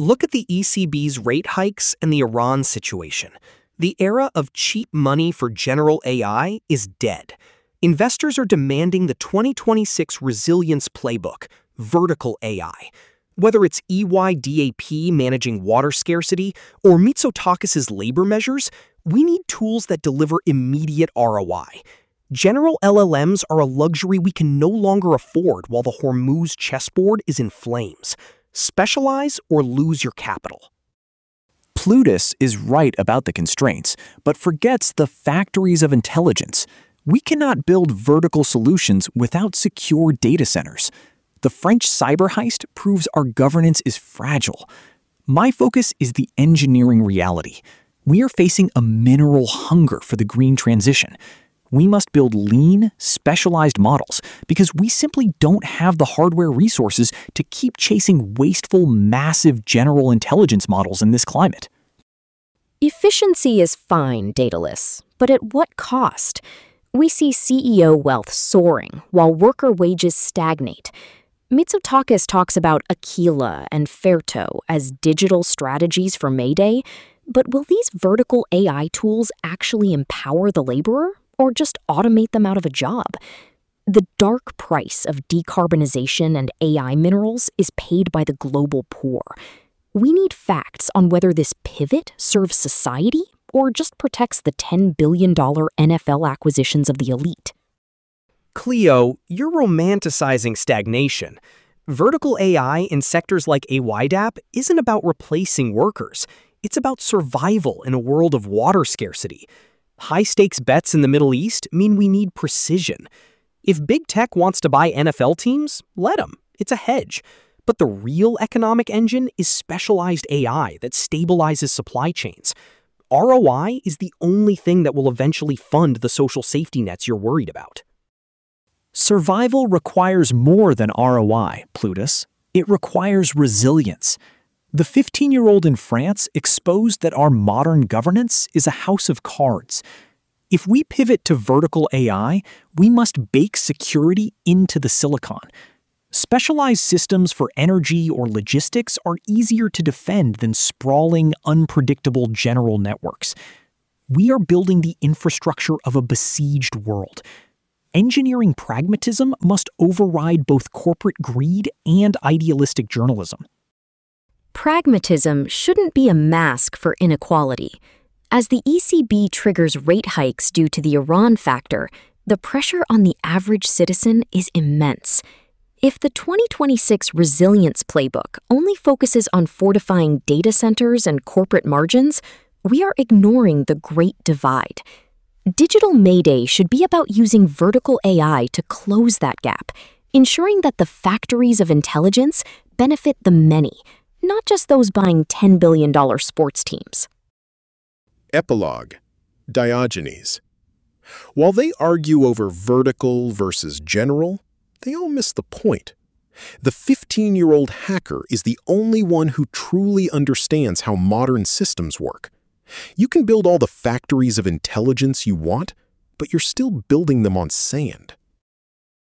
Look at the ECB's rate hikes and the Iran situation. The era of cheap money for general AI is dead. Investors are demanding the 2026 resilience playbook, vertical AI. Whether it's EYDAP managing water scarcity or Mitsotakis's labor measures, we need tools that deliver immediate ROI. General LLMs are a luxury we can no longer afford while the Hormuz chessboard is in flames. Specialize or lose your capital. Plutus is right about the constraints, but forgets the factories of intelligence. We cannot build vertical solutions without secure data centers. The French cyber heist proves our governance is fragile. My focus is the engineering reality. We are facing a mineral hunger for the green transition. We must build lean, specialized models because we simply don't have the hardware resources to keep chasing wasteful, massive general intelligence models in this climate. Efficiency is fine, Daedalus, but at what cost? We see CEO wealth soaring while worker wages stagnate. Mitsotakis talks about Aquila and Ferto as digital strategies for Mayday, but will these vertical AI tools actually empower the laborer or just automate them out of a job? The dark price of decarbonization and AI minerals is paid by the global poor. We need facts on whether this pivot serves society or just protects the $10 billion NFL acquisitions of the elite. Cleo, you're romanticizing stagnation. Vertical AI in sectors like AYDAP isn't about replacing workers. It's about survival in a world of water scarcity. High-stakes bets in the Middle East mean we need precision. If big tech wants to buy NFL teams, let them. It's a hedge. But the real economic engine is specialized AI that stabilizes supply chains. ROI is the only thing that will eventually fund the social safety nets you're worried about. Survival requires more than ROI, Plutus. It requires resilience. The 15-year-old in France exposed that our modern governance is a house of cards. If we pivot to vertical AI, we must bake security into the silicon. Specialized systems for energy or logistics are easier to defend than sprawling, unpredictable general networks. We are building the infrastructure of a besieged world. Engineering pragmatism must override both corporate greed and idealistic journalism. Pragmatism shouldn't be a mask for inequality. As the ECB triggers rate hikes due to the Iran factor, the pressure on the average citizen is immense. If the 2026 resilience playbook only focuses on fortifying data centers and corporate margins, we are ignoring the Great Divide. Digital Mayday should be about using vertical AI to close that gap, ensuring that the factories of intelligence benefit the many, not just those buying $10 billion sports teams. Epilogue. Diogenes. While they argue over vertical versus general, they all miss the point. The 15-year-old hacker is the only one who truly understands how modern systems work. You can build all the factories of intelligence you want, but you're still building them on sand.